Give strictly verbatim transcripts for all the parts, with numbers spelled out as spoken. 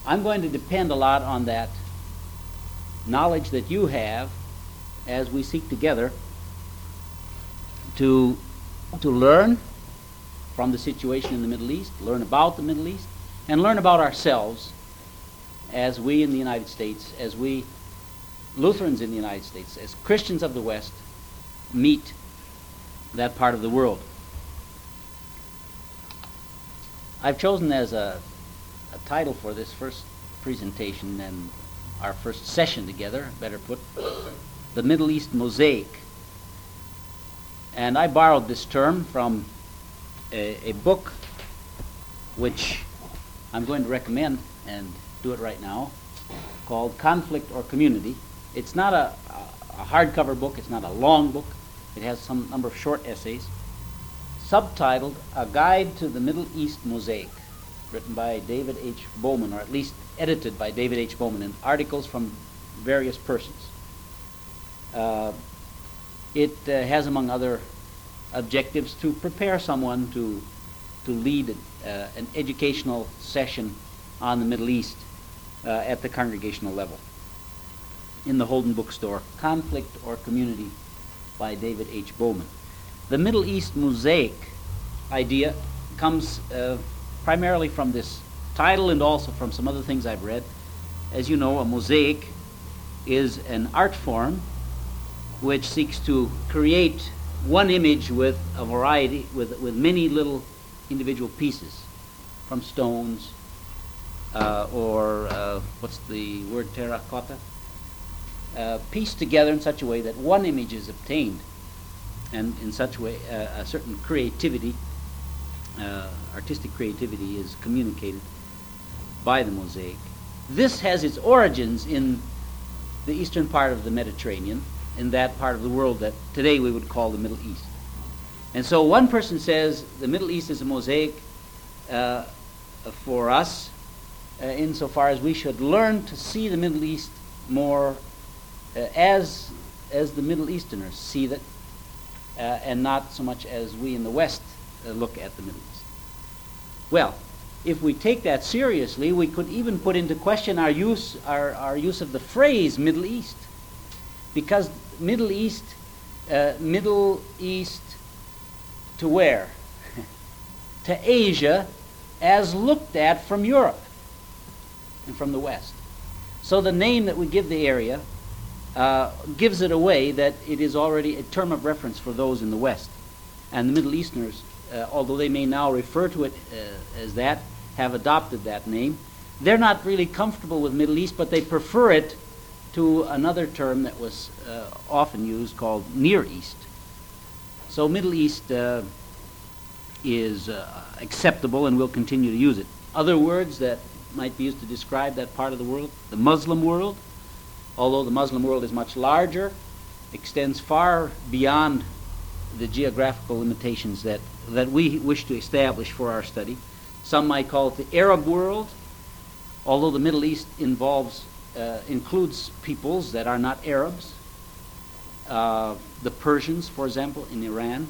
I'm going to depend a lot on that knowledge that you have as we seek together to to learn from the situation in the Middle East, learn about the Middle East, and learn about ourselves as we in the United States, as we Lutherans in the United States, as Christians of the West, meet that part of the world. I've chosen as a, a title for this first presentation and our first session together, better put, the Middle East Mosaic. And I borrowed this term from a, a book which I'm going to recommend and do it right now, called Conflict or Community. It's not a, a, a hardcover book, it's not a long book. It has some number of short essays, subtitled A Guide to the Middle East Mosaic, written by David H. Bowman, or at least edited by David H. Bowman, in articles from various persons. Uh, it uh, has, among other objectives, to prepare someone to to lead uh, an educational session on the Middle East uh, at the congregational level. In the Holden Bookstore, Conflict or Community by David H. Bowman. The Middle East Mosaic idea comes uh, primarily from this title and also from some other things I've read. As you know, a mosaic is an art form which seeks to create one image with a variety, with, with many little individual pieces from stones uh, or uh, what's the word, terracotta? Uh, pieced together in such a way that one image is obtained, and in such a way uh, a certain creativity, uh, artistic creativity is communicated by the mosaic. This has its origins in the eastern part of the Mediterranean, in that part of the world that today we would call the Middle East. And so one person says the Middle East is a mosaic uh, for us uh, insofar as we should learn to see the Middle East more uh, as as the Middle Easterners see it, uh, and not so much as we in the West uh, look at the Middle East. Well, if we take that seriously, we could even put into question our use our, our use of the phrase Middle East, because Middle East, uh, Middle East to where? To Asia, as looked at from Europe and from the West. So the name that we give the area uh, gives it away that it is already a term of reference for those in the West. And the Middle Easterners, uh, although they may now refer to it uh, as that, have adopted that name. They're not really comfortable with Middle East, but they prefer it to another term that was uh, often used called Near East. So Middle East uh, is uh, acceptable, and we'll continue to use it. Other words that might be used to describe that part of the world: the Muslim world, although the Muslim world is much larger, extends far beyond the geographical limitations that, that we wish to establish for our study. Some might call it the Arab world, although the Middle East involves uh, includes peoples that are not Arabs. Uh, the Persians, for example, in Iran.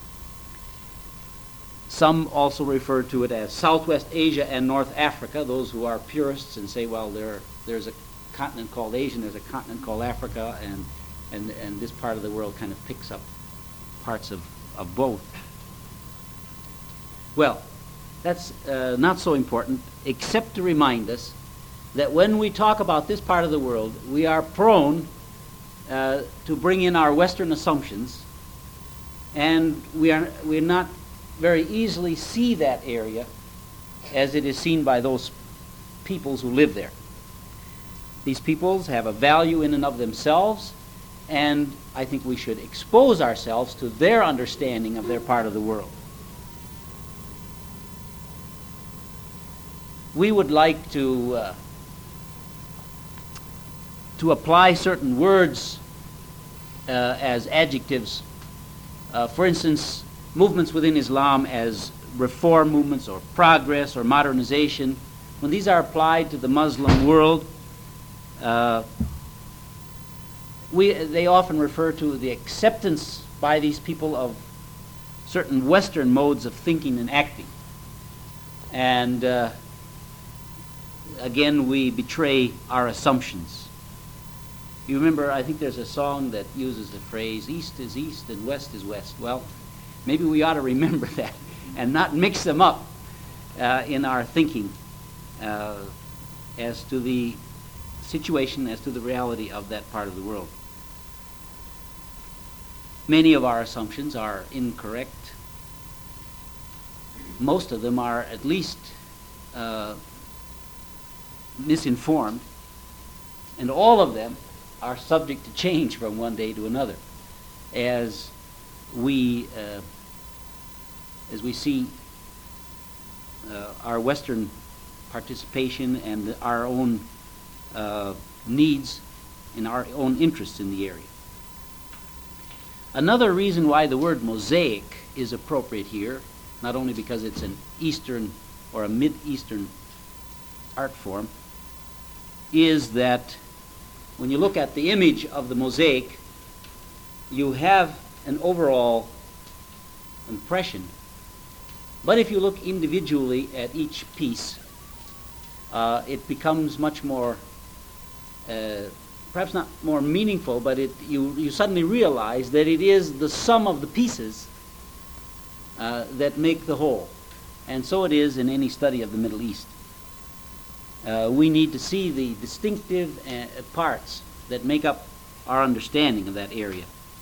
Some also refer to it as Southwest Asia and North Africa, those who are purists and say, well, there, there's a continent called Asia and there's a continent called Africa, and, and, and this part of the world kind of picks up parts of, of both. Well, that's uh, not so important, except to remind us that when we talk about this part of the world, we are prone Uh, to bring in our Western assumptions, and we are we not very easily see that area as it is seen by those peoples who live there. These peoples have a value in and of themselves, and I think we should expose ourselves to their understanding of their part of the world. We would like to uh, to apply certain words uh, as adjectives. Uh, for instance, movements within Islam as reform movements or progress or modernization, when these are applied to the Muslim world, uh, we they often refer to the acceptance by these people of certain Western modes of thinking and acting. And uh, again, we betray our assumptions. You remember, I think there's a song that uses the phrase, east is east and west is west. Well, maybe we ought to remember that and not mix them up uh, in our thinking uh, as to the situation, as to the reality of that part of the world. Many of our assumptions are incorrect. Most of them are at least uh, misinformed, and all of them are subject to change from one day to another as we uh, as we see uh, our Western participation and our own uh, needs and our own interests in the area. Another reason why the word mosaic is appropriate here, not only because it's an Eastern or a Mid-Eastern art form, is that when you look at the image of the mosaic, you have an overall impression. But if you look individually at each piece, uh, it becomes much more, uh, perhaps not more meaningful, but it, you, you suddenly realize that it is the sum of the pieces uh, that make the whole. And so it is in any study of the Middle East. Uh, we need to see the distinctive uh, parts that make up our understanding of that area.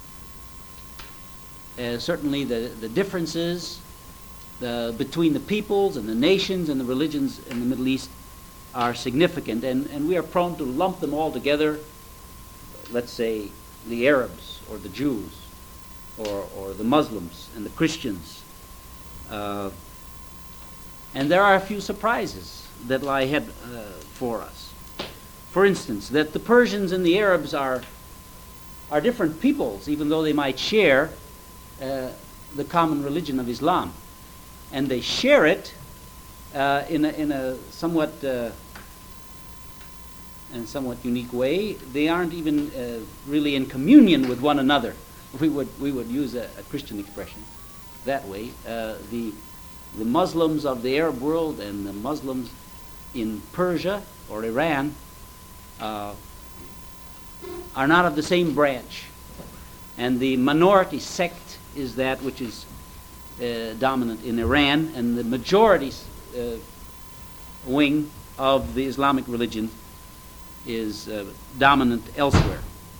Uh, certainly the, the differences the, between the peoples and the nations and the religions in the Middle East are significant, and, and we are prone to lump them all together. Let's say the Arabs or the Jews or, or the Muslims and the Christians. Uh, and there are a few surprises that lie ahead uh, for us. For instance, that the Persians and the Arabs are, are different peoples, even though they might share uh, the common religion of Islam. And they share it uh, in, a, in a somewhat uh, in a somewhat unique way. They aren't even uh, really in communion with one another. We would we would use a, a Christian expression that way. Uh, the the Muslims of the Arab world and the Muslims in Persia or Iran uh, are not of the same branch, and the minority sect is that which is uh, dominant in Iran, and the majority uh, wing of the Islamic religion is uh, dominant elsewhere.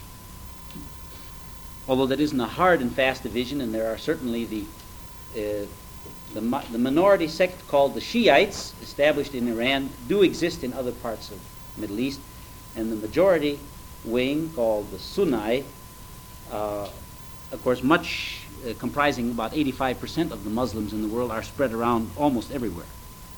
Although that isn't a hard and fast division, and there are certainly the uh, the, the minority sect called the Shiites, established in Iran, do exist in other parts of the Middle East, and the majority wing called the Sunni, uh, of course, much uh, comprising about eighty-five percent of the Muslims in the world, are spread around almost everywhere.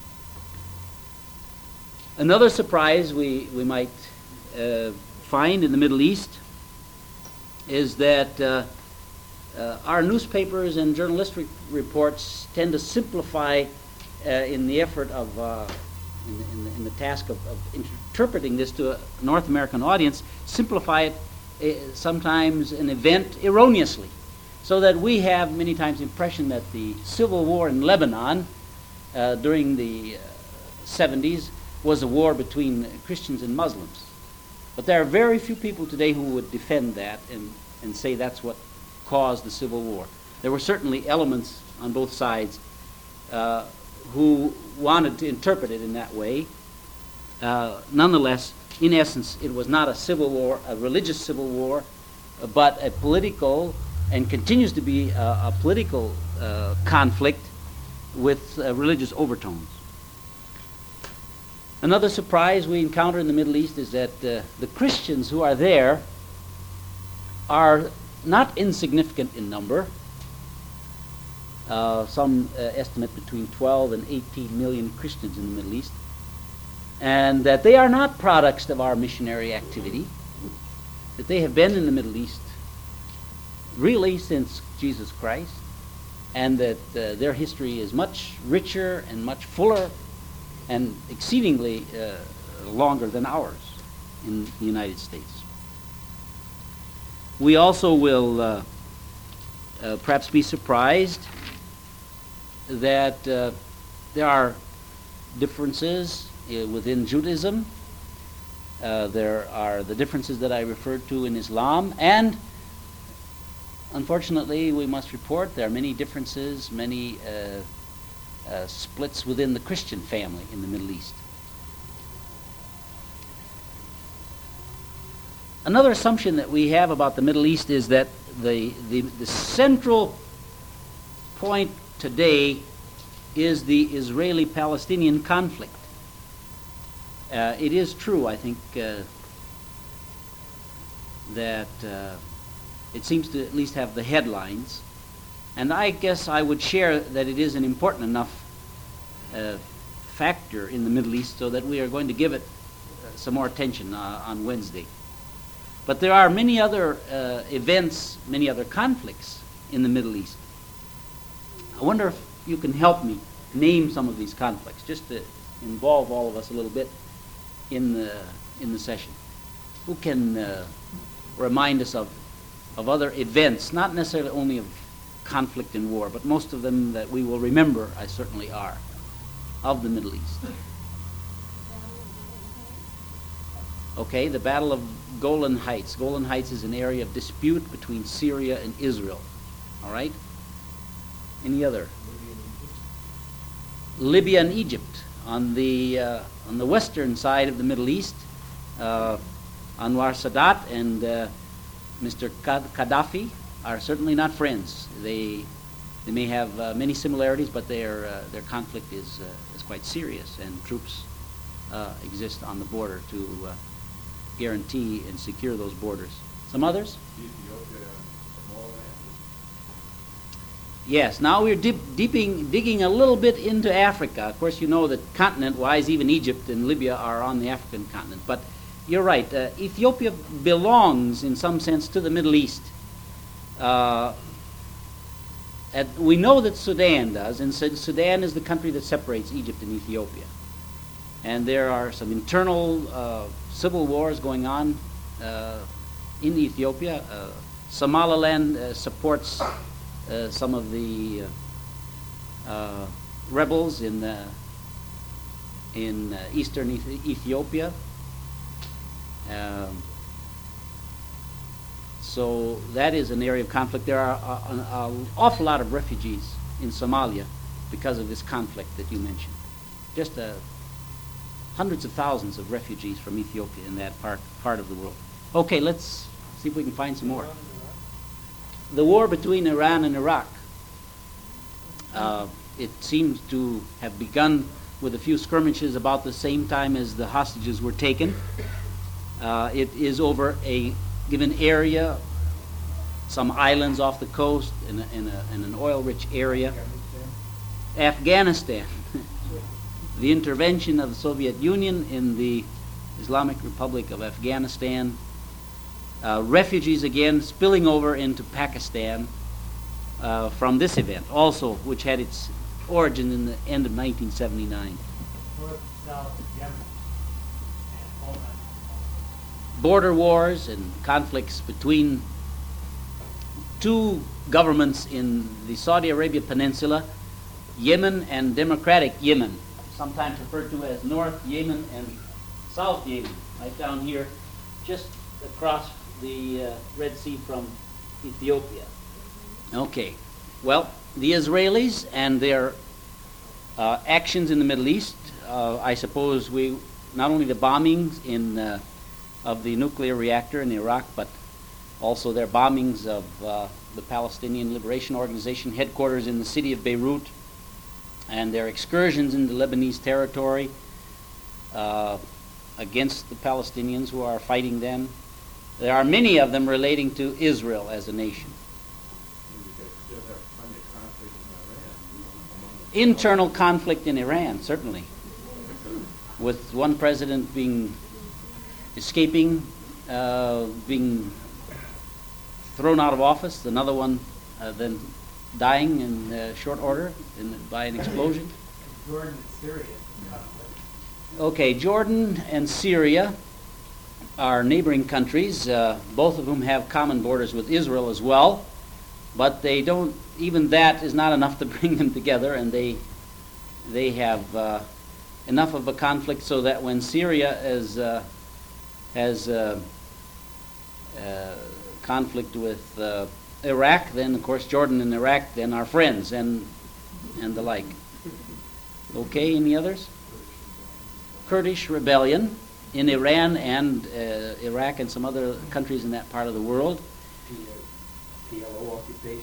Another surprise we, we might uh, find in the Middle East is that uh, uh, our newspapers and journalistic reports tend to simplify uh, in the effort of, uh, in, in, the, in the task of, of interpreting this to a North American audience, simplify it uh, sometimes an event erroneously, so that we have many times the impression that the civil war in Lebanon uh, during the uh, seventies was a war between Christians and Muslims. But there are very few people today who would defend that and, and say that's what caused the Civil War. There were certainly elements on both sides uh, who wanted to interpret it in that way. Uh, nonetheless, in essence, it was not a civil war, a religious civil war, uh, but a political, and continues to be a, a political uh, conflict with uh, religious overtones. Another surprise we encounter in the Middle East is that uh, the Christians who are there are not insignificant in number. Uh, some uh, estimate between twelve and eighteen million Christians in the Middle East. And that they are not products of our missionary activity, that they have been in the Middle East really since Jesus Christ, and that uh, their history is much richer and much fuller and exceedingly uh, longer than ours in the United States. We also will uh, uh, perhaps be surprised that uh, there are differences uh, within Judaism. Uh, there are the differences that I referred to in Islam, and unfortunately we must report there are many differences, many uh, uh, splits within the Christian family in the Middle East. Another assumption that we have about the Middle East is that the, the, the central point today is the Israeli-Palestinian conflict. Uh, it is true, I think, uh, that uh, it seems to at least have the headlines. And I guess I would share that it is an important enough uh, factor in the Middle East so that we are going to give it uh, some more attention uh, on Wednesday. But there are many other uh, events, many other conflicts in the Middle East. I wonder if you can help me name some of these conflicts, just to involve all of us a little bit in the in the session. Who can uh, remind us of of other events, not necessarily only of conflict and war, but most of them that we will remember, I certainly are, of the Middle East. Okay, the Battle of Golan Heights. Golan Heights is an area of dispute between Syria and Israel. All right? Any other? Libya and Egypt. On the uh, on the western side of the Middle East, uh, Anwar Sadat and uh, Mister Gaddafi are certainly not friends. They they may have uh, many similarities, but their uh, their conflict is uh, is quite serious, and troops uh, exist on the border to uh, guarantee and secure those borders. Some others? Ethiopia and Somaliland. Yes. Now we're dip, deeping, digging a little bit into Africa. Of course, you know that continent-wise, even Egypt and Libya are on the African continent. But you're right. Uh, Ethiopia belongs, in some sense, to the Middle East. Uh, and we know that Sudan does, and Sudan is the country that separates Egypt and Ethiopia. And there are some internal uh, civil wars going on uh, in Ethiopia. Uh, Somaliland uh, supports uh, some of the uh, uh, rebels in uh, in uh, eastern Eth- Ethiopia. Um, so that is an area of conflict. There are an awful lot of refugees in Somalia because of this conflict that you mentioned. Just a hundreds of thousands of refugees from Ethiopia in that part part of the world. Okay, let's see if we can find some more. The war between Iran and Iraq. Uh, it seems to have begun with a few skirmishes about the same time as the hostages were taken. Uh, it is over a given area, some islands off the coast, in, a, in, a, in an oil-rich area. Afghanistan. The intervention of the Soviet Union in the Islamic Republic of Afghanistan. Uh, refugees again spilling over into Pakistan uh, from this event, also which had its origin in the end of nineteen seventy-nine. North, South, Yemen, and Oman. Border wars and conflicts between two governments in the Saudi Arabia Peninsula, Yemen and Democratic Yemen, sometimes referred to as North Yemen and South Yemen, right down here, just across the uh, Red Sea from Ethiopia. Okay, well, the Israelis and their uh, actions in the Middle East, uh, I suppose we, not only the bombings in uh, of the nuclear reactor in Iraq, but also their bombings of uh, the Palestinian Liberation Organization headquarters in the city of Beirut, and their excursions into Lebanese territory uh, against the Palestinians who are fighting them. There are many of them relating to Israel as a nation. Still have plenty of conflict in Iran. Internal conflict in Iran, certainly, with one president being escaping, uh, being thrown out of office, another one uh, then dying in uh, short order in, by an explosion. Jordan and Syria conflict. Okay, Jordan and Syria are neighboring countries, uh, both of whom have common borders with Israel as well, but they don't, even that is not enough to bring them together, and they they have uh, enough of a conflict so that when Syria is, uh, has uh, uh, conflict with uh, Iraq, then of course Jordan and Iraq then are friends and and the like. Okay, any others? Kurdish rebellion in Iran and uh, Iraq and some other countries in that part of the world. P L O occupation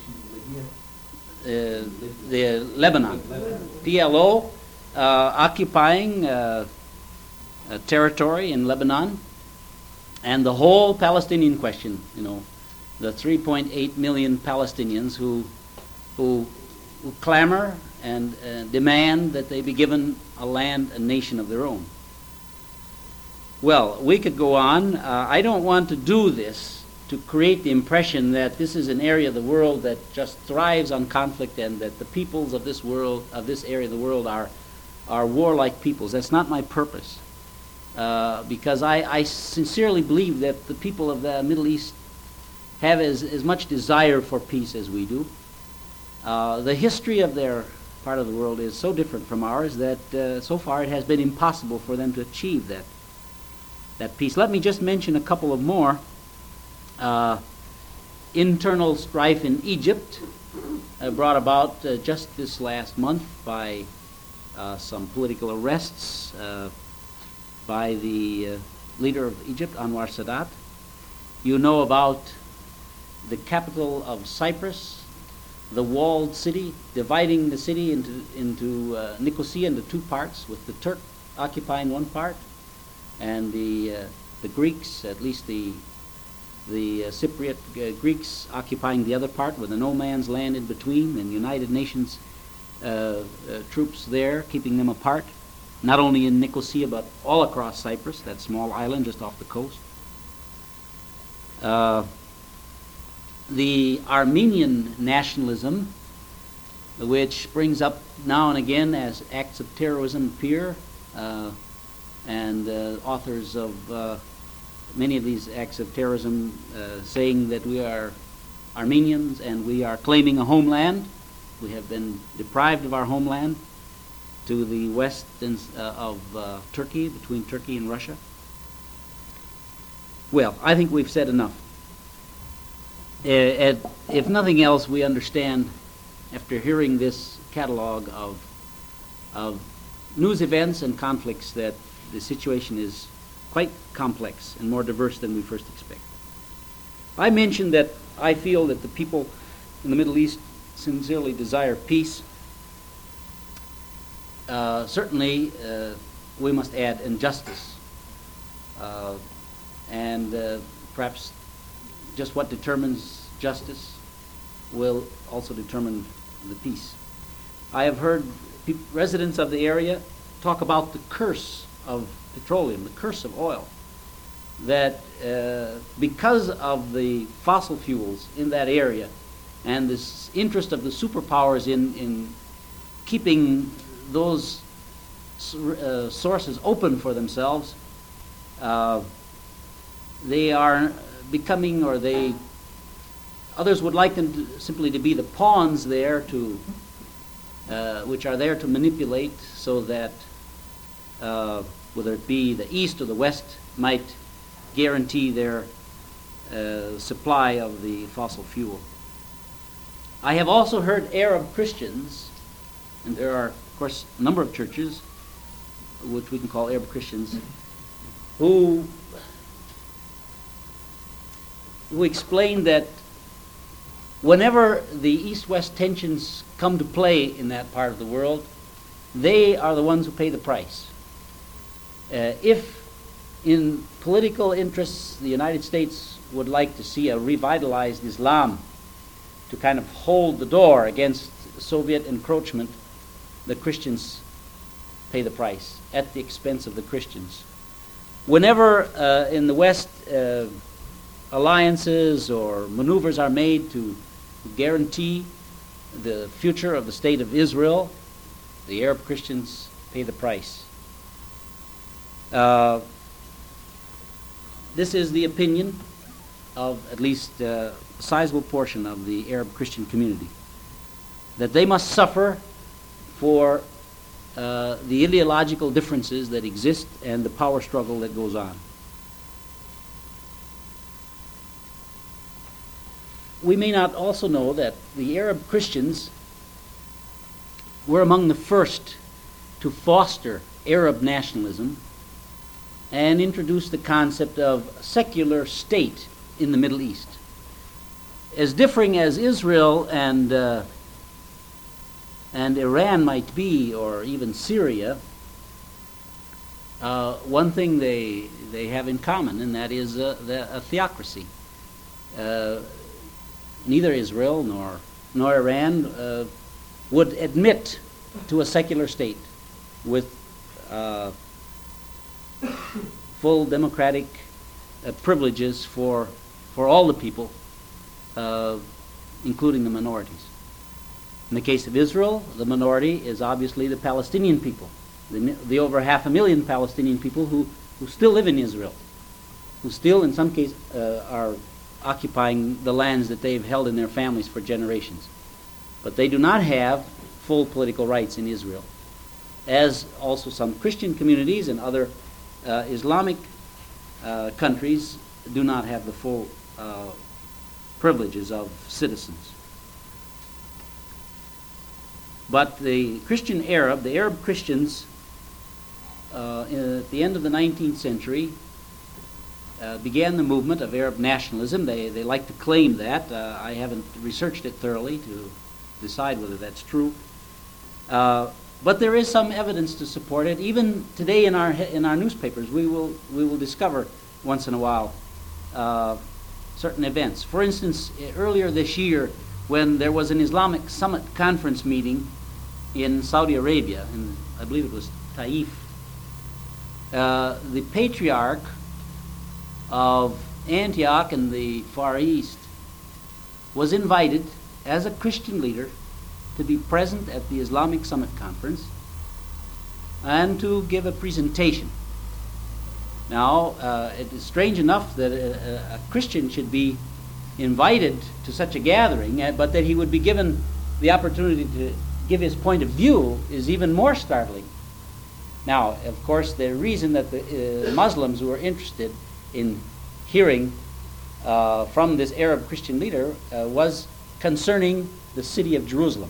in Uh, Libya. the Lebanon, P L O uh, occupying uh, a territory in Lebanon, and the whole Palestinian question. You know, the three point eight million Palestinians who who, who clamor and uh, demand that they be given a land, a nation of their own. Well, we could go on. Uh, I don't want to do this to create the impression that this is an area of the world that just thrives on conflict and that the peoples of this world, of this area of the world, are are warlike peoples. That's not my purpose. Uh, because I, I sincerely believe that the people of the Middle East have as, as much desire for peace as we do. Uh, the history of their part of the world is so different from ours that uh, so far it has been impossible for them to achieve that, that peace. Let me just mention a couple of more. Uh, internal strife in Egypt, uh, brought about uh, just this last month by uh, some political arrests uh, by the uh, leader of Egypt, Anwar Sadat. You know about the capital of Cyprus, the walled city, dividing the city into, into uh, Nicosia into two parts, with the Turk occupying one part and the, uh, the Greeks, at least the the uh, Cypriot uh, Greeks occupying the other part with a no man's land in between, and United Nations uh, uh, troops there keeping them apart, not only in Nicosia but all across Cyprus, that small island just off the coast. Uh, the Armenian nationalism, which springs up now and again as acts of terrorism appear, uh, and uh, authors of uh, many of these acts of terrorism uh, saying that we are Armenians and we are claiming a homeland. We have been deprived of our homeland to the west in, uh, of uh, Turkey, between Turkey and Russia. Well, I think we've said enough. Uh, and if nothing else, we understand, after hearing this catalog of, of news events and conflicts, that the situation is quite complex and more diverse than we first expected. I mentioned that I feel that the people in the Middle East sincerely desire peace. Uh, certainly, uh, we must add injustice. Uh, and uh, perhaps just what determines justice will also determine the peace. I have heard pe- residents of the area talk about the curse of petroleum, the curse of oil, that uh, because of the fossil fuels in that area and this interest of the superpowers in, in keeping those uh, sources open for themselves, uh, they are becoming, or they, others would like them to, simply to be the pawns there to, uh, which are there to manipulate so that uh, whether it be the East or the West, might guarantee their uh, supply of the fossil fuel. I have also heard Arab Christians, and there are, of course, a number of churches, which we can call Arab Christians, who, who explain that whenever the East-West tensions come to play in that part of the world, they are the ones who pay the price. Uh, if in political interests the United States would like to see a revitalized Islam to kind of hold the door against Soviet encroachment, the Christians pay the price at the expense of the Christians. Whenever uh, in the West uh, alliances or maneuvers are made to guarantee the future of the state of Israel, the Arab Christians pay the price. Uh, this is the opinion of at least uh, a sizable portion of the Arab Christian community, that they must suffer for uh, the ideological differences that exist and the power struggle that goes on. We may not also know that the Arab Christians were among the first to foster Arab nationalism and introduce the concept of secular state in the Middle East. As differing as Israel and uh, and Iran might be, or even Syria, uh, one thing they they have in common, and that is uh, the, a theocracy. Uh, neither Israel nor nor Iran uh, would admit to a secular state with uh, full democratic uh, privileges for for all the people, uh, including the minorities. In the case of Israel, the minority is obviously the Palestinian people, the, the over half a million Palestinian people who, who still live in Israel, who still in some cases uh, are occupying the lands that they've held in their families for generations. But they do not have full political rights in Israel, as also some Christian communities and other uh, Islamic uh, countries do not have the full uh, privileges of citizens. But the Christian Arab, the Arab Christians, uh, at the end of the nineteenth century, uh, began the movement of Arab nationalism. They, they like to claim that. Uh, I haven't researched it thoroughly to decide whether that's true. Uh, but there is some evidence to support it. Even today in our in our newspapers, we will we will discover once in a while uh, certain events. For instance, earlier this year, when there was an Islamic Summit Conference meeting in Saudi Arabia, and I believe it was Taif, uh, the patriarch of Antioch in the Far East was invited as a Christian leader to be present at the Islamic Summit Conference and to give a presentation. Now, uh, it is strange enough that a, a Christian should be invited to such a gathering, uh, but that he would be given the opportunity to give his point of view is even more startling. Now, of course, the reason that the uh, Muslims were interested in hearing uh, from this Arab Christian leader uh, was concerning the city of Jerusalem.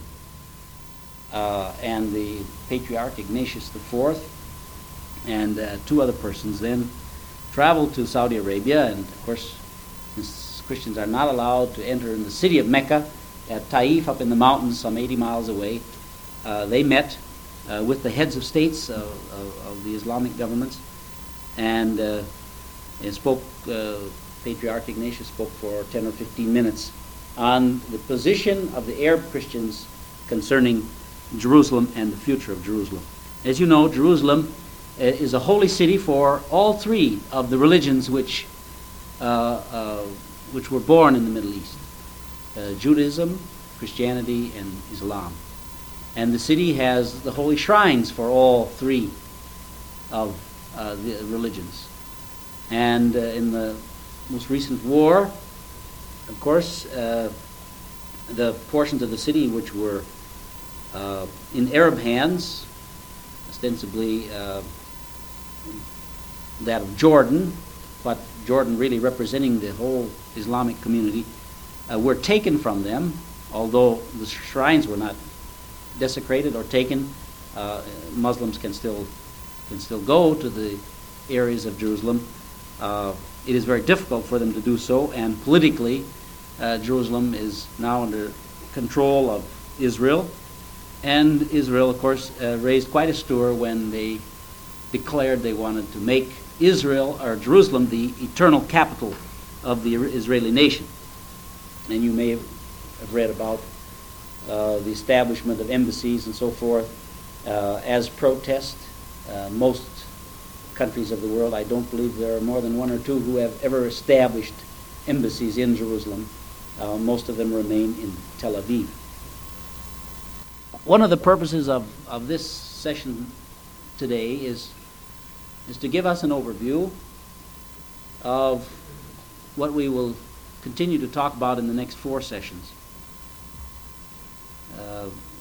Uh, and the Patriarch Ignatius the Fourth and uh, two other persons then traveled to Saudi Arabia, and of course, since Christians are not allowed to enter in the city of Mecca, at Taif up in the mountains some eighty miles away, uh, they met uh, with the heads of states of, of, of the Islamic governments, and, uh, and spoke, uh, Patriarch Ignatius spoke for ten or fifteen minutes on the position of the Arab Christians concerning Jerusalem and the future of Jerusalem. As you know, Jerusalem uh, is a holy city for all three of the religions which uh, uh, which were born in the Middle East, uh, Judaism, Christianity, and Islam. And the city has the holy shrines for all three of uh, the religions. And uh, in the most recent war, of course, uh, the portions of the city which were uh, in Arab hands, ostensibly uh, that of Jordan, but Jordan really representing the whole Islamic community, uh, were taken from them, although the shrines were not desecrated or taken. Uh, Muslims can still can still go to the areas of Jerusalem. Uh, it is very difficult for them to do so, and politically, uh, Jerusalem is now under control of Israel, and Israel, of course, uh, raised quite a stir when they declared they wanted to make Israel, or Jerusalem, the eternal capital of the Israeli nation. And you may have read about uh, the establishment of embassies and so forth uh, as protest. Uh, most countries of the world, I don't believe there are more than one or two who have ever established embassies in Jerusalem. Uh, most of them remain in Tel Aviv. One of the purposes of, of this session today is, is to give us an overview of what we will continue to talk about in the next four sessions. Uh,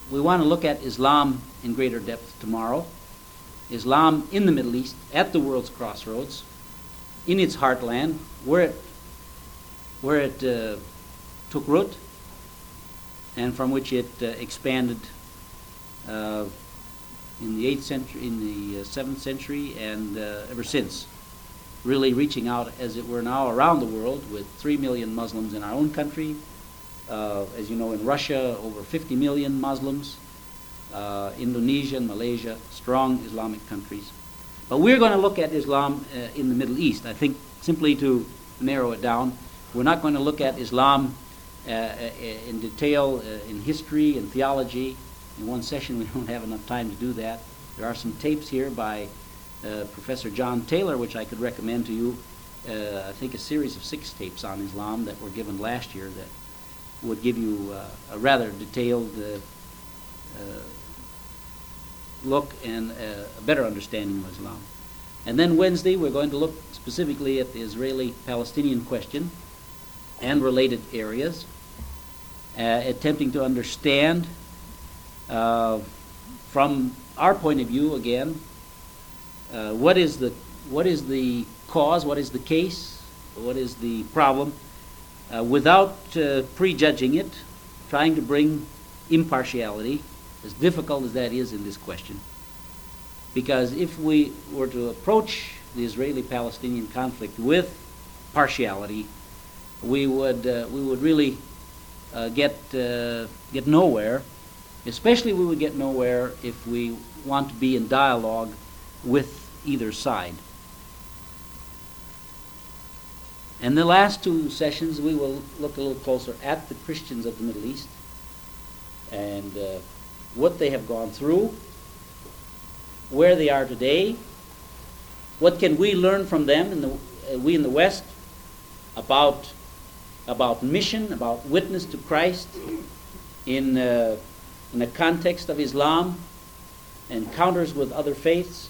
we want to look at Islam in greater depth tomorrow. Islam in the Middle East, at the world's crossroads, in its heartland, where it, where it uh, took root, and from which it uh, expanded uh, in the eighth century, in the uh, seventh century, and uh, ever since, really reaching out, as it were now, around the world with three million Muslims in our own country. Uh, as you know, in Russia, over fifty million Muslims. Uh, Indonesia and Malaysia, strong Islamic countries. But we're going to look at Islam uh, in the Middle East. I think simply to narrow it down, we're not going to look at Islam uh, uh, in detail uh, in history and theology. In one session, we don't have enough time to do that. There are some tapes here by uh, Professor John Taylor, which I could recommend to you. Uh, I think a series of six tapes on Islam that were given last year that would give you uh, a rather detailed uh, uh, look and uh, a better understanding of Islam. And then Wednesday, we're going to look specifically at the Israeli-Palestinian question and related areas, uh, attempting to understand uh, from our point of view, again, uh, what is the what is the cause, what is the case, what is the problem, uh, without uh, prejudging it, trying to bring impartiality, as difficult as that is in this question. Because if we were to approach the Israeli-Palestinian conflict with partiality, we would uh, we would really uh, get uh, get nowhere. Especially, we would get nowhere if we want to be in dialogue with either side. And the last two sessions, we will look a little closer at the Christians of the Middle East and uh, what they have gone through, where they are today, what can we learn from them, in the, uh, we in the West, about about mission, about witness to Christ in uh, in the context of Islam, encounters with other faiths,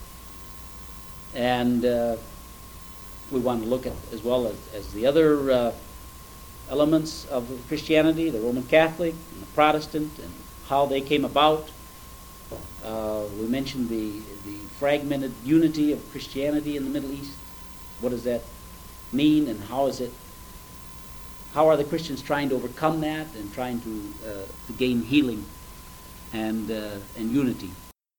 and uh, we want to look at as well as, as the other uh, elements of Christianity, the Roman Catholic and the Protestant, and how they came about. Uh, we mentioned the, the fragmented unity of Christianity in the Middle East. What does that mean, and how is it? How are the Christians trying to overcome that and trying to uh, to gain healing and uh, and unity?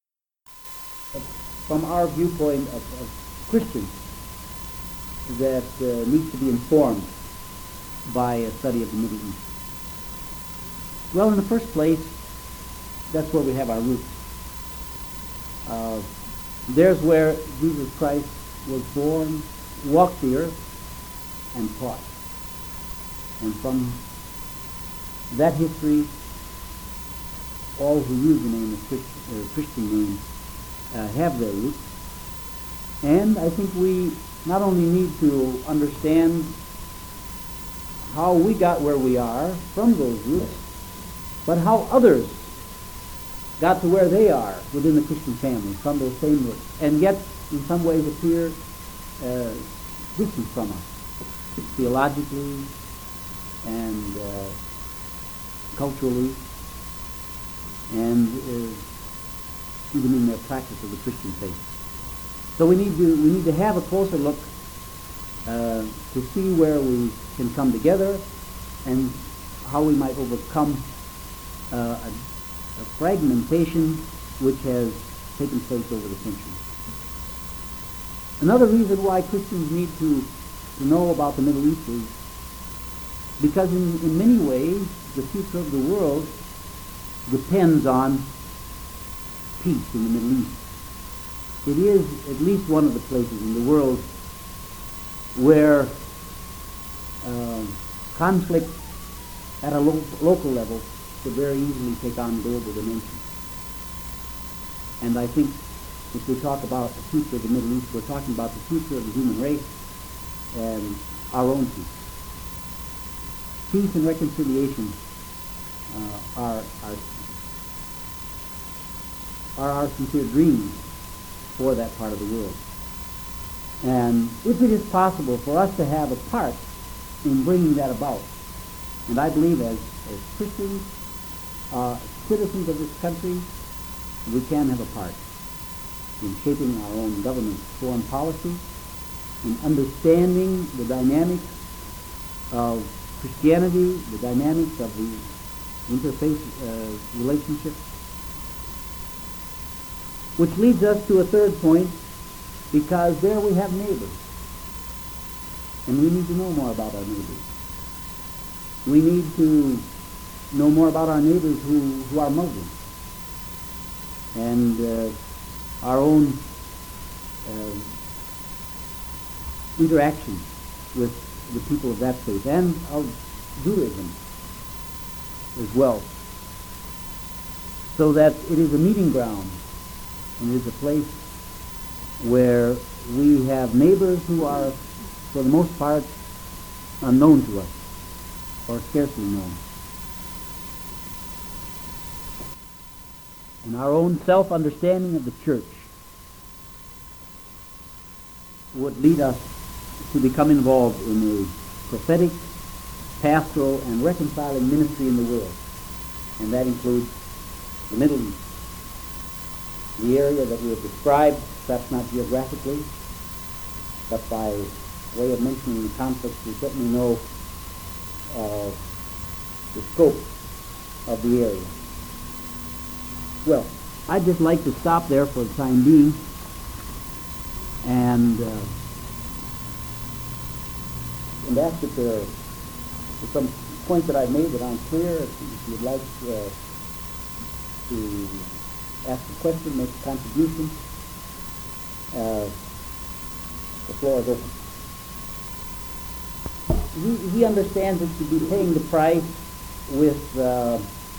From our viewpoint of, of Christians, that uh, needs to be informed by a study of the Middle East. Well, in the first place, that's where we have our roots. Uh, there's where Jesus Christ was born, walked the earth, and taught. And from that history, all who use the name of Christ, or Christian name uh, have their roots. And I think we not only need to understand how we got where we are from those roots, but how others got to where they are within the Christian family from those same roots, and yet in some ways appear uh, distant from us, theologically and uh, culturally, and uh, even in their practice of the Christian faith. So we need to we need to have a closer look uh, to see where we can come together and how we might overcome uh, a, a fragmentation which has taken place over the centuries. Another reason why Christians need to, to know about the Middle East is because in, in many ways the future of the world depends on peace in the Middle East. It is at least one of the places in the world where uh, conflict at a lo- local level could very easily take on global dimensions. And I think if we talk about the future of the Middle East, we're talking about the future of the human race and our own future. Peace and reconciliation uh, are, are, are our sincere dreams for that part of the world. And if it is possible for us to have a part in bringing that about, and I believe as, as Christians, uh, citizens of this country, we can have a part in shaping our own government's foreign policy, in understanding the dynamics of Christianity, the dynamics of the interfaith uh, relationship. Which leads us to a third point, because there we have neighbors. And we need to know more about our neighbors. We need to know more about our neighbors who, who are Muslim. And uh, our own uh, interaction with the people of that faith and of Judaism as well. So that it is a meeting ground, and it is a place where we have neighbors who are, for the most part, unknown to us, or scarcely known. And our own self-understanding of the church would lead us to become involved in a prophetic, pastoral, and reconciling ministry in the world. And that includes the Middle East, the area that we have described, perhaps not geographically, but by way of mentioning the conflicts, we certainly know uh, the scope of the area. Well, I'd just like to stop there for the time being and uh, and ask if there are some points that I've made that aren't clear. If you'd like uh, to ask a question, make a contribution, uh, the floor is open. He, he understands it to be paying the price with uh,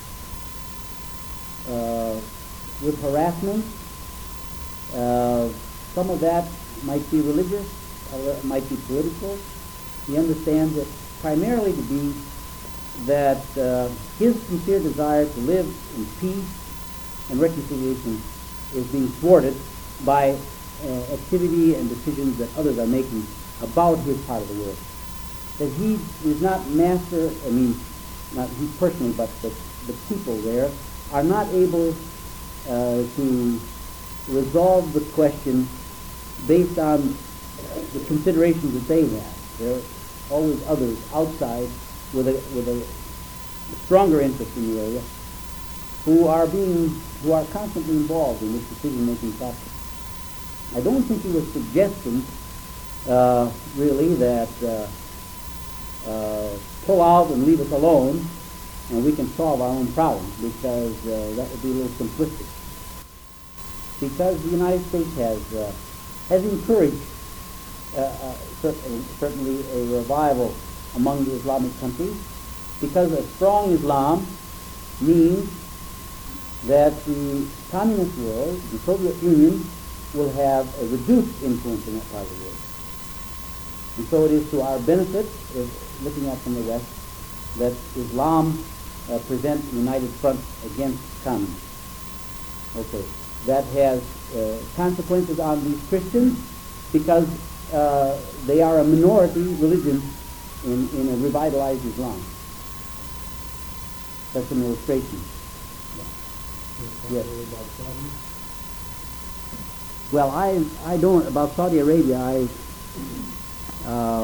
uh, with harassment. Uh, some of that might be religious, or it might be political. He understands it primarily to be that uh, his sincere desire to live in peace and reconciliation is being thwarted by uh, activity and decisions that others are making about his part of the world. That he is not master, I mean, not he personally, but the, the people there are not able uh, to resolve the question based on the considerations that they have. There are always others outside with a with a stronger interest in the area who are being who are constantly involved in this decision-making process. I don't think he was suggesting uh, really that uh, uh, pull out and leave us alone and we can solve our own problems, because uh, that would be a little simplistic. Because the United States has uh, has encouraged uh, uh, certainly, certainly a revival among the Islamic countries, because a strong Islam means that the communist world, the Soviet Union, will have a reduced influence in that part of the world. And so it is to our benefit, if looking at from the West, that Islam uh, presents a united front against communism. Okay, that has uh, consequences on these Christians, because uh, they are a minority religion in, in a revitalized Islam. That's an illustration. Yes. Well, I I don't about Saudi Arabia. I uh,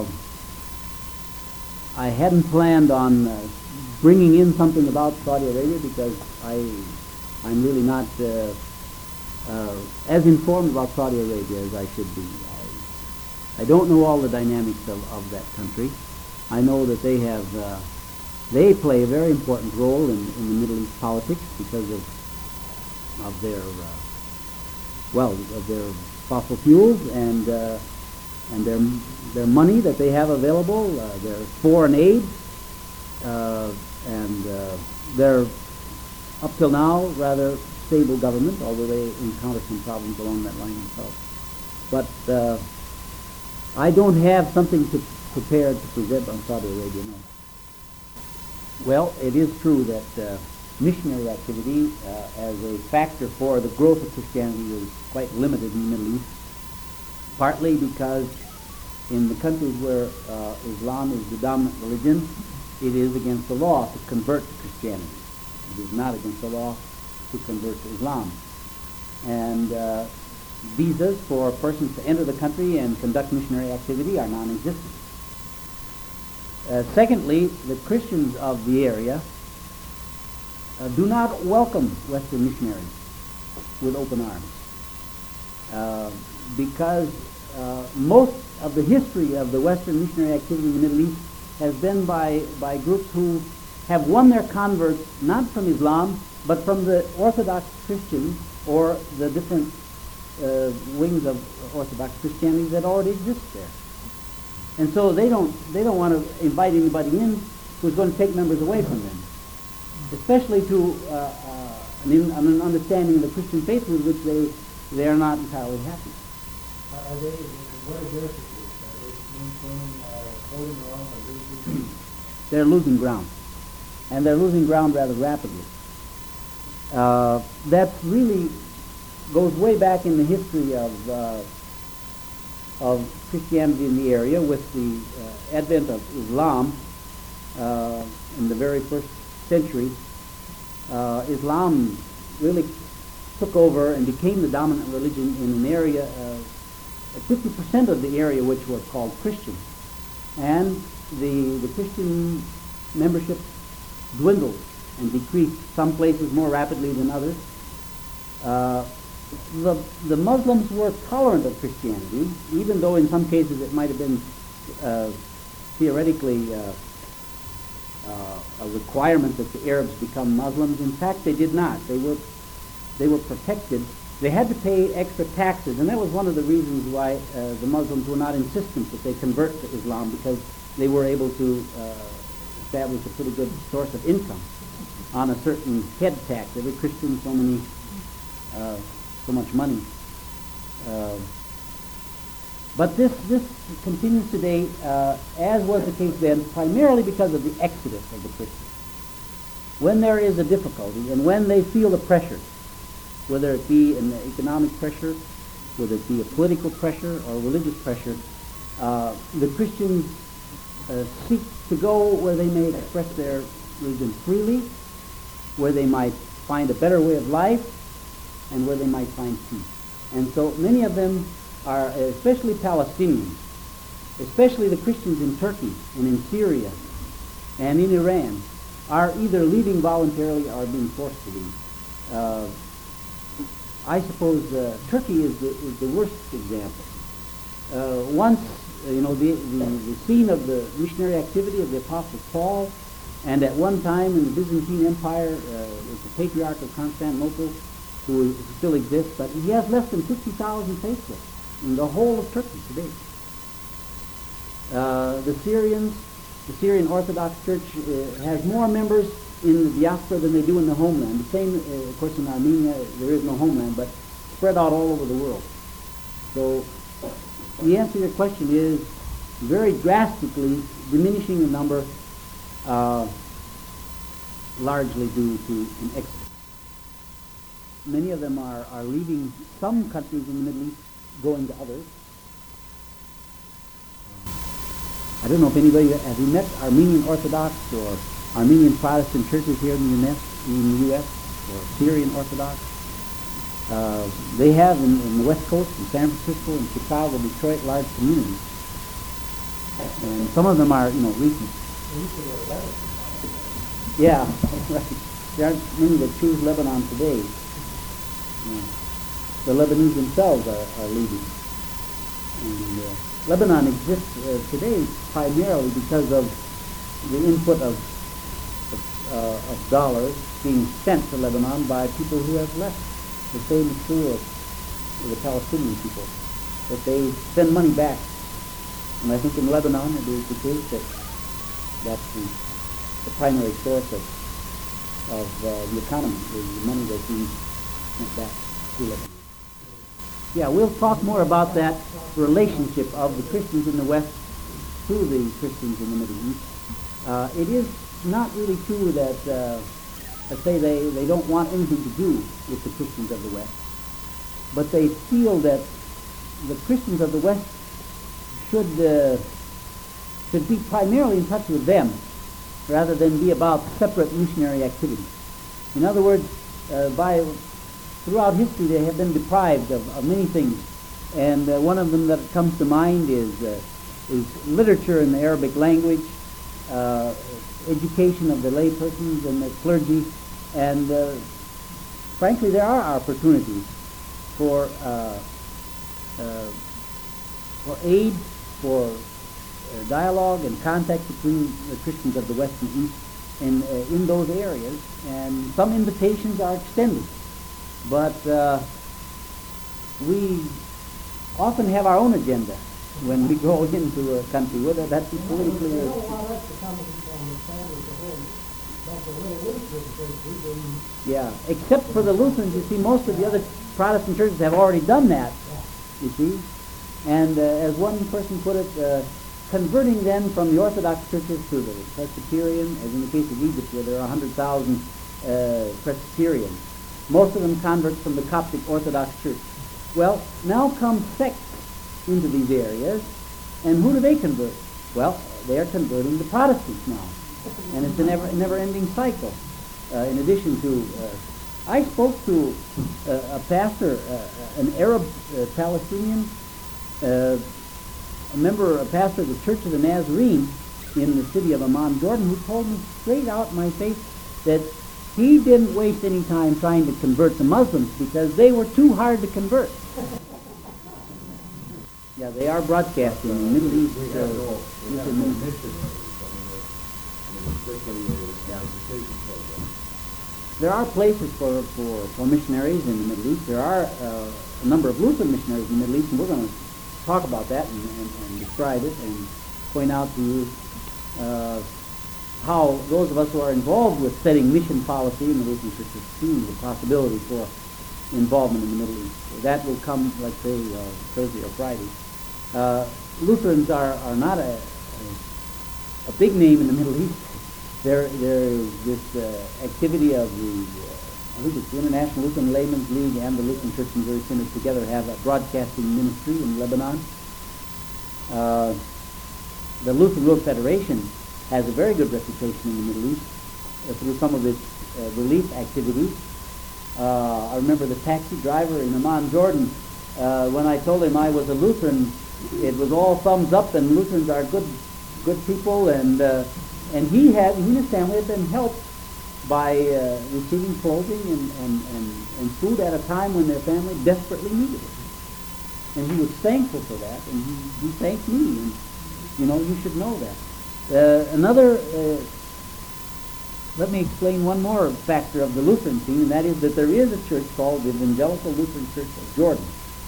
I hadn't planned on uh, bringing in something about Saudi Arabia, because I I'm really not uh, uh, as informed about Saudi Arabia as I should be. I, I don't know all the dynamics of, of that country. I know that they have uh, they play a very important role in, in the Middle East politics because of of their uh, well of their fossil fuels and uh, and their their money that they have available, uh, their foreign aid, uh, and uh, their up till now rather stable government, although they encounter some problems along that line themselves. But uh, I don't have something to prepared to present on Saudi Arabia now. Well, it is true that uh, missionary activity uh, as a factor for the growth of Christianity is quite limited in the Middle East, partly because in the countries where uh, Islam is the dominant religion, it is against the law to convert to Christianity. It is not against the law to convert to Islam. And uh, visas for persons to enter the country and conduct missionary activity are non-existent. Uh, secondly, the Christians of the area uh, do not welcome Western missionaries with open arms. Uh, because uh, most of the history of the Western missionary activity in the Middle East has been by, by groups who have won their converts not from Islam, but from the Orthodox Christians or the different uh, wings of Orthodox Christianity that already exist there. And so they don't, they don't want to invite anybody in who's going to take members away from them, especially to uh, uh, an, an understanding of the Christian faith with which they, they are not entirely happy. Are they, what is their situation? Are they maintaining, uh, holding their own, or losing? They're losing ground, and they're losing ground rather rapidly. Uh, that really goes way back in the history of uh, of Christianity in the area with the uh, advent of Islam uh, in the very first century. Uh, Islam really took over and became the dominant religion in an area, uh, fifty percent of the area which was called Christian. And the, the Christian membership dwindled and decreased, some places more rapidly than others. Uh, the, the Muslims were tolerant of Christianity, even though in some cases it might have been uh, theoretically uh, uh, a requirement that the Arabs become Muslims. In fact, they did not. They were, they were protected. They had to pay extra taxes, and that was one of the reasons why uh, the Muslims were not insistent that they convert to Islam, because they were able to uh, establish a pretty good source of income on a certain head tax. Every Christian, so many, uh, so much money. Uh, but this this continues today, uh, as was the case then, primarily because of the exodus of the Christians. When there is a difficulty, and when they feel the pressure, whether it be an economic pressure, whether it be a political pressure or religious pressure, uh, the Christians uh, seek to go where they may express their religion freely, where they might find a better way of life, and where they might find peace. And so many of them are, especially Palestinians, especially the Christians in Turkey and in Syria and in Iran, are either leaving voluntarily or being forced to leave. Uh, I suppose uh, Turkey is the, is the worst example. Uh, once, uh, you know, the, the, the scene of the missionary activity of the Apostle Paul, and at one time in the Byzantine Empire, uh, was the Patriarch of Constantinople, who still exists, but he has less than fifty thousand faithful in the whole of Turkey today. Uh, the Syrians, the Syrian Orthodox Church uh, has more members in the diaspora than they do in the homeland. The same, uh, of course, in Armenia, there is no homeland, but spread out all over the world. So the answer to your question is very drastically diminishing in number, uh, largely due to an exodus. Many of them are, are leaving some countries in the Middle East, going to others. I don't know if anybody, have you met Armenian Orthodox or Armenian Protestant churches here in the U S, in the U S or Syrian Orthodox? Uh, they have in, in the West Coast, in San Francisco, in Chicago, Detroit, large communities. And some of them are, you know, recent. Yeah, right. There aren't many that choose Lebanon today. Yeah. The Lebanese themselves are, are leaving. And uh, Lebanon exists uh, today primarily because of the input of, of, uh, of dollars being sent to Lebanon by people who have left. The same is true of, of the Palestinian people, that they send money back. And I think in Lebanon it is the case that that's the, the primary source of, of uh, the economy, the money that's being sent back to Lebanon. Yeah, we'll talk more about that relationship of the Christians in the West to the Christians in the Middle East. Uh, it is not really true that, uh, let's say, they, they don't want anything to do with the Christians of the West, but they feel that the Christians of the West should uh, should be primarily in touch with them rather than be about separate missionary activity. In other words, uh, by throughout history they have been deprived of, of many things, and uh, one of them that comes to mind is uh, is literature in the Arabic language, uh, education of the laypersons and the clergy, and uh, frankly there are opportunities for uh, uh, for aid, for uh, dialogue and contact between the Christians of the West and East in, uh, in those areas, and some invitations are extended. But uh, we often have our own agenda when we go into a country, whether that be politically We or... don't want us to come and establish a whole, but the way Lutheran churches, and Yeah, except for the Lutherans, you see, most of the other Protestant churches have already done that, you see. And uh, as one person put it, uh, converting them from the Orthodox churches to the Presbyterian, as in the case of Egypt, where there are one hundred thousand uh, Presbyterians. Most of them converts from the Coptic Orthodox Church. Well, now come sects into these areas, and who do they convert? Well, they are converting the Protestants now. And it's a never, a never-ending cycle. Uh, in addition to, uh, I spoke to uh, a pastor, uh, an Arab uh, Palestinian, uh, a member, a pastor of the Church of the Nazarene in the city of Amman, Jordan, who told me straight out in my face that he didn't waste any time trying to convert the Muslims because they were too hard to convert. Yeah, they are broadcasting in the Middle East. We Uh, have no, we have Eastern no Middle- missionaries. I mean, it's, I mean, it's strictly a education program. There are places for, for, for missionaries in the Middle East. There are uh, a number of Lutheran missionaries in the Middle East, and we're going to talk about that and, and, and describe it and point out to you uh, how those of us who are involved with setting mission policy in the Lutheran churches see the possibility for involvement in the Middle East. That will come, like say, uh, Thursday or Friday. Uh, Lutherans are, are not a, a, a big name in the Middle East. There, there is this uh, activity of the, uh, I think it's the International Lutheran Laymen's League and the Lutheran Church and Missouri Synod together have a broadcasting ministry in Lebanon. Uh, the Lutheran World Federation has a very good reputation in the Middle East uh, through some of its uh, relief activities. Uh, I remember the taxi driver in Amman, Jordan, uh, when I told him I was a Lutheran, it was all thumbs up, and Lutherans are good good people, and uh, and he had, he and his family had been helped by uh, receiving clothing and, and, and, and food at a time when their family desperately needed it. And he was thankful for that, and he, he thanked me, and you know, you should know that. Uh, another, uh, let me explain one more factor of the Lutheran scene, and that is that there is a church called the Evangelical Lutheran Church of Jordan.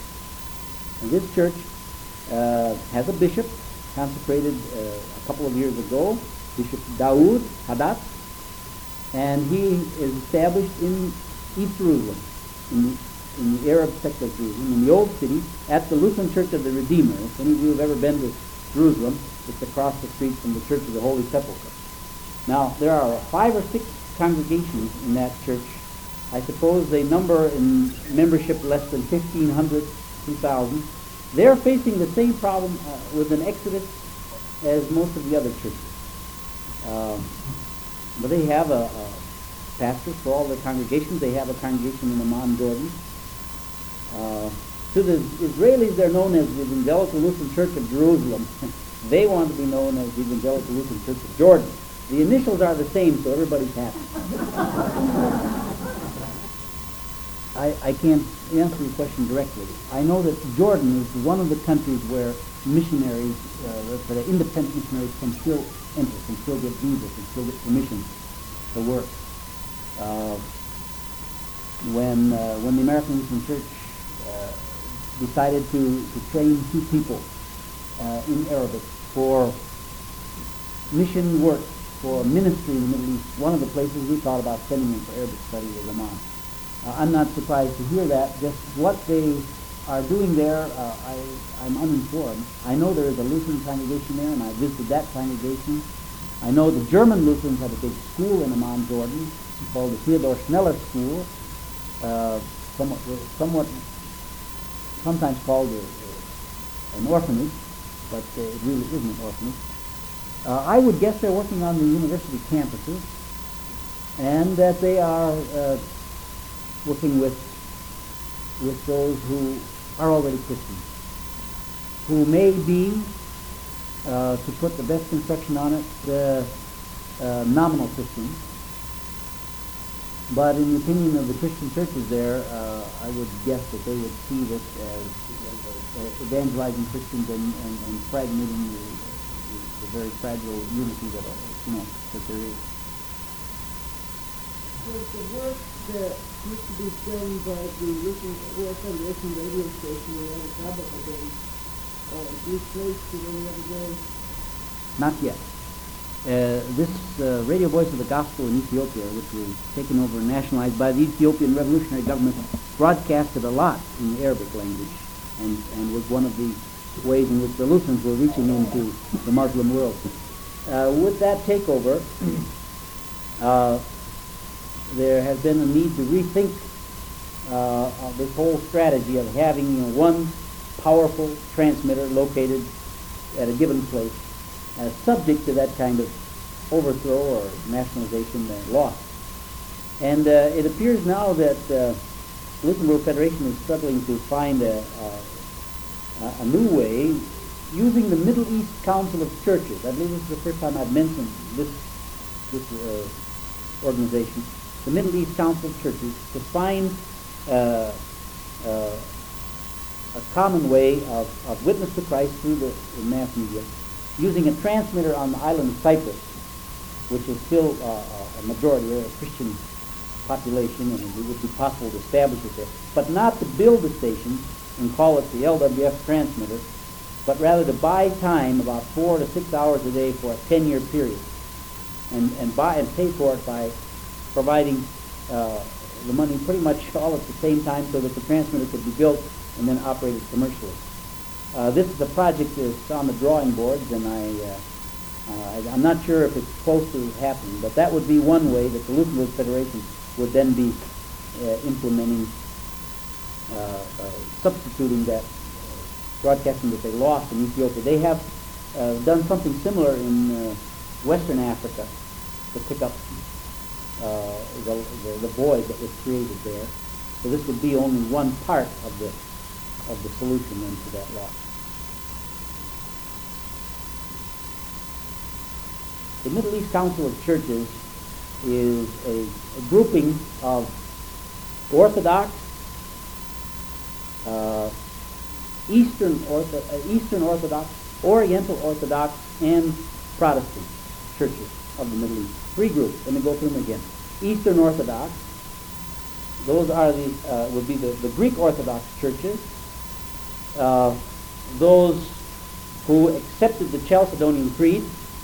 And this church uh, has a bishop consecrated uh, a couple of years ago, Bishop Daoud Haddad, and he is established in East Jerusalem, in the, in the Arab sector of Jerusalem, in the Old City, at the Lutheran Church of the Redeemer. If any of you have ever been to Jerusalem, it's across the street from the Church of the Holy Sepulchre. Now, there are five or six congregations in that church. I suppose they number in membership less than fifteen hundred, two thousand. They're facing the same problem uh, with an exodus as most of the other churches. Um, but they have a, a pastor for all their congregations. They have a congregation in Amman, Jordan. Uh, to the Israelis, they're known as the Evangelical Lutheran Church of Jerusalem. They want to be known as the Evangelical Lutheran Church of Jordan. The initials are the same, so everybody's happy. I, I can't answer your question directly. I know that Jordan is one of the countries where missionaries, uh, for the independent missionaries, can still enter, can still get visas, can still get permission to work. Uh, when uh, when the American Lutheran Church uh, decided to, to train two people uh, in Arabic for mission work, for ministry in the Middle East, one of the places we thought about sending them for Arabic study was Amman. Uh, I'm not surprised to hear that. Just what they are doing there, uh, I, I'm uninformed. I know there is a Lutheran congregation there, and I visited that congregation. I know the German Lutherans have a big school in Amman, Jordan, called the Theodor Schneller School, uh, somewhat, somewhat, sometimes called a, a, an orphanage, but uh, it really isn't an orphanage. Uh, I would guess they're working on the university campuses. and that they are uh, working with with those who are already Christians, who may be, uh, to put the best construction on it, uh, uh, nominal Christians. But in the opinion of the Christian churches there, uh, I would guess that they would see this as uh, evangelizing Christians and, and, and fragmenting the, the, the very fragile unity that, uh, you know, that there is. Was the work that used to be done by the Lutheran World Federation radio station or other Sabbath days uh, replaced in any other way? Not yet. Uh, this uh, Radio Voice of the Gospel in Ethiopia, which was taken over and nationalized by the Ethiopian Revolutionary Government, broadcasted a lot in the Arabic language, and, and was one of the ways in which the Lutherans were reaching into the Muslim world. Uh, with that takeover, uh, there has been a need to rethink uh, of this whole strategy of having, you know, one powerful transmitter located at a given place, uh, subject to that kind of overthrow or nationalization and loss. And uh, it appears now that uh, the Lutheran World Federation is struggling to find a, a, a new way using the Middle East Council of Churches. I believe this is the first time I've mentioned this, this uh, organization. The Middle East Council of Churches, to find uh, uh, a common way of, of witness to Christ through the, the mass media, using a transmitter on the island of Cyprus, which is still uh, a majority, a Christian population, and it would be possible to establish it there, but not to build a station and call it the L W F transmitter, but rather to buy time, about four to six hours a day for a ten-year period, and, and buy and pay for it by providing uh, the money pretty much all at the same time so that the transmitter could be built and then operated commercially. Uh, this is a project that's on the drawing boards, and I, uh, uh, I'm not sure if it's close to happening, but that would be one way that the Lutheran World Federation would then be uh, implementing, uh, uh, substituting that uh, broadcasting that they lost in Ethiopia. They have uh, done something similar in uh, Western Africa to pick up uh, the, the, the void that was created there. So this would be only one part of the of the solution then to that loss. The Middle East Council of Churches is a, a grouping of Orthodox, uh, Eastern, Ortho, uh, Eastern Orthodox, Oriental Orthodox, and Protestant churches of the Middle East. Three groups. Let me go through them again. Eastern Orthodox, those are the uh, would be the, the Greek Orthodox churches. Uh, those who accepted the Chalcedonian Creed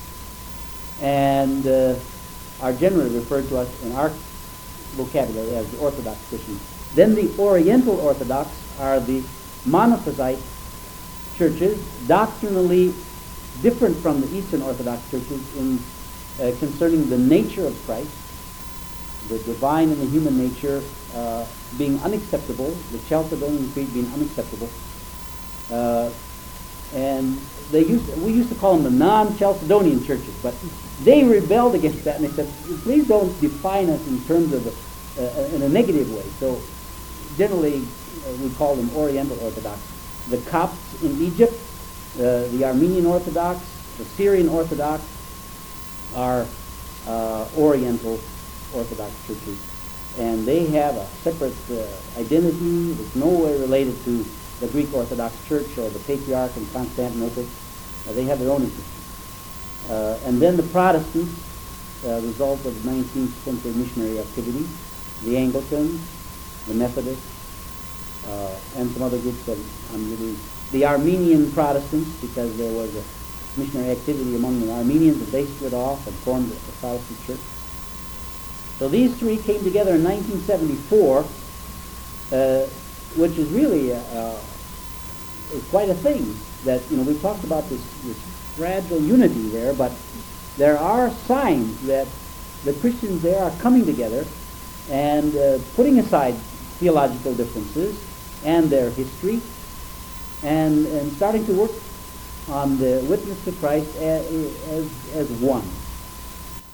and uh, are generally referred to us in our vocabulary as the Orthodox Christians. Then the Oriental Orthodox are the monophysite churches, doctrinally different from the Eastern Orthodox churches in uh, concerning the nature of Christ, the divine and the human nature uh, being unacceptable, the Chalcedonian Creed being unacceptable. Uh, and they used to, we used to call them the non-Chalcedonian churches, but they rebelled against that, and they said, please don't define us in terms of a, uh, in a negative way. So generally uh, we call them Oriental Orthodox. The Copts in Egypt, uh, the Armenian Orthodox, the Syrian Orthodox are uh, Oriental Orthodox churches, and they have a separate uh, identity that's no way related to the Greek Orthodox Church or the Patriarch in Constantinople. Uh, they have their own interests. Uh, and then the Protestants, uh, result of nineteenth century missionary activity, the Anglicans, the Methodists, uh, and some other groups that I'm really, the Armenian Protestants, because there was a missionary activity among the Armenians, and they split off and formed the Protestant Church. So these three came together in nineteen seventy-four, uh, which is really uh, uh, is quite a thing. That, you know, we talked about this, this fragile unity there, but there are signs that the Christians there are coming together and uh, putting aside theological differences and their history, and, and starting to work on the witness to Christ as, as, as one.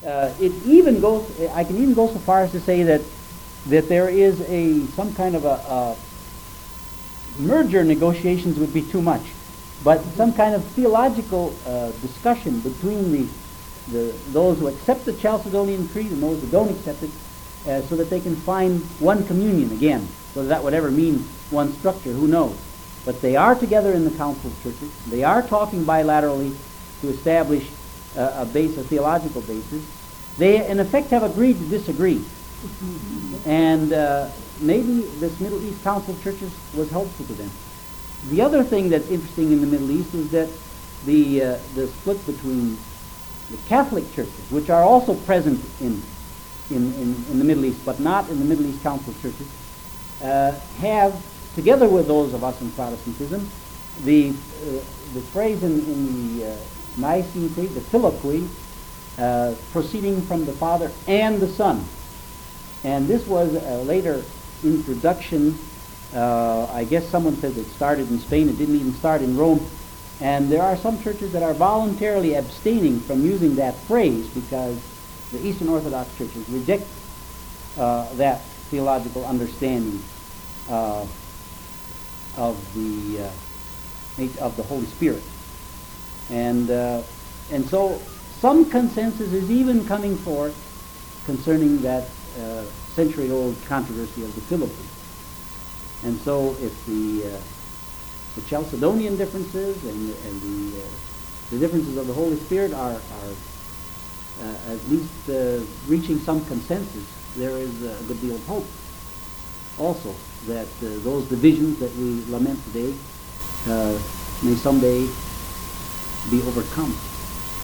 uh, it even goes, I can even go so far as to say that, that there is a, some kind of a, a merger negotiations would be too much, but some kind of theological uh, discussion between the, the those who accept the Chalcedonian Creed and those who don't accept it, uh, so that they can find one communion again. Whether that would ever mean one structure, who knows? But they are together in the Council of Churches. They are talking bilaterally to establish uh, a base, a theological basis. They, in effect, have agreed to disagree. And uh, maybe this Middle East Council of Churches was helpful to them. The other thing that's interesting in the Middle East is that the uh, the split between the Catholic churches, which are also present in in, in, in the Middle East, but not in the Middle East Council of Churches, uh, have, together with those of us in Protestantism, the uh, the phrase in, in the uh, Nicene Creed, the Filioque, uh, proceeding from the Father and the Son. And this was a later introduction. Uh, I guess someone said it started in Spain. It didn't even start in Rome. And there are some churches that are voluntarily abstaining from using that phrase because the Eastern Orthodox churches reject uh, that theological understanding uh, of the uh, of the Holy Spirit. And uh, and so some consensus is even coming forth concerning that uh, century-old controversy of the Filioque. And so if the uh, the Chalcedonian differences and, and the uh, the differences of the Holy Spirit are, are uh, at least uh, reaching some consensus, there is a good deal of hope also that uh, those divisions that we lament today uh, may someday be overcome.